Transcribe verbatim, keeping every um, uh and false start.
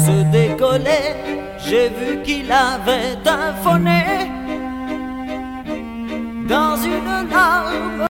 se décollait, j'ai vu qu'il avait un faux nez dans une larme.